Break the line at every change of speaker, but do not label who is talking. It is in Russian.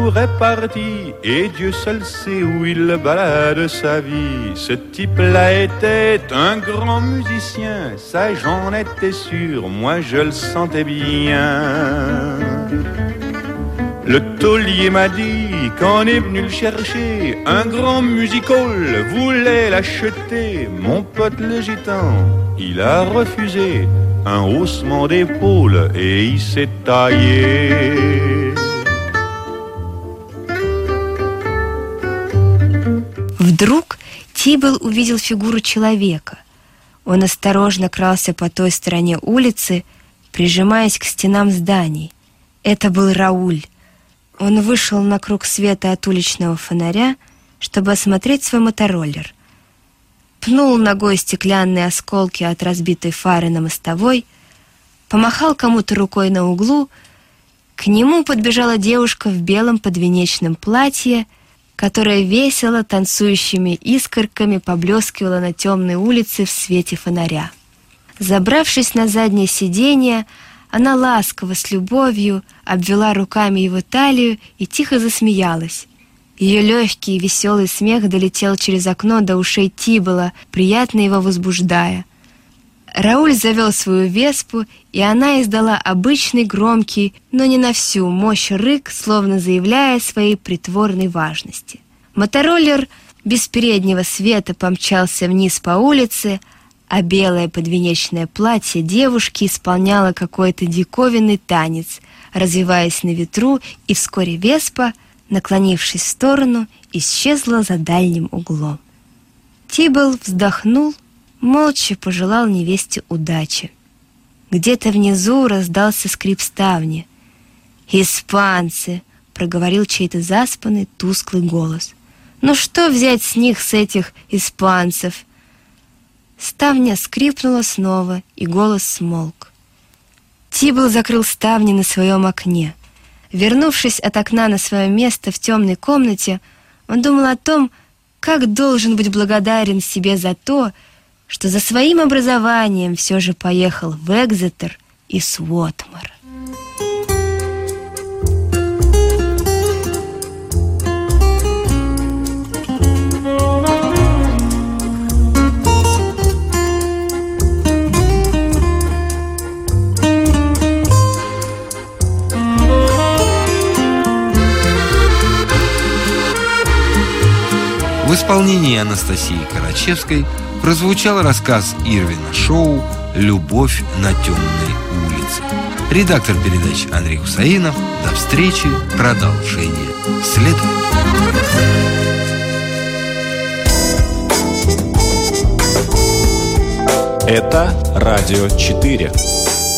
l'amour est parti, et Dieu seul sait où il balade sa vie. Ce type-là était un grand musicien, ça j'en étais sûr, moi je le sentais bien. Le taulier m'a dit qu'on est venu le chercher, un grand music-hall voulait l'acheter. Mon pote le gitan, il a refusé, un haussement d'épaule et il s'est taillé.
Вдруг Тибл увидел фигуру человека. Он осторожно крался по той стороне улицы, прижимаясь к стенам зданий. Это был Рауль. Он вышел на круг света от уличного фонаря, чтобы осмотреть свой мотороллер. Пнул ногой стеклянные осколки от разбитой фары на мостовой, помахал кому-то рукой на углу. К нему подбежала девушка в белом подвенечном платье, которая весело танцующими искорками поблескивала на темной улице в свете фонаря. Забравшись на заднее сиденье, она ласково, с любовью обвела руками его талию и тихо засмеялась. Ее легкий и веселый смех долетел через окно до ушей Тибла, приятно его возбуждая. Рауль завел свою веспу, и она издала обычный громкий, но не на всю мощь рык, словно заявляя своей притворной важности. Мотороллер без переднего света помчался вниз по улице, а белое подвенечное платье девушки исполняло какой-то диковинный танец, развиваясь на ветру, и вскоре веспа, наклонившись в сторону, исчезла за дальним углом. Тибл вздохнул, молча пожелал невесте удачи. Где-то внизу раздался скрип ставни. «Испанцы!» — проговорил чей-то заспанный, тусклый голос. «Ну что взять с них, с этих испанцев?» Ставня скрипнула снова, и голос смолк. Тибл закрыл ставни на своем окне. Вернувшись от окна на свое место в темной комнате, он думал о том, как должен быть благодарен себе за то, что за своим образованием все же поехал в Экзетер и Суотмар.
В исполнении Анастасии Карачевской прозвучал рассказ Ирвина Шоу «Любовь на темной улице». Редактор передач Андрей Хусаинов. До встречи. Продолжение следует.
Это Радио 4.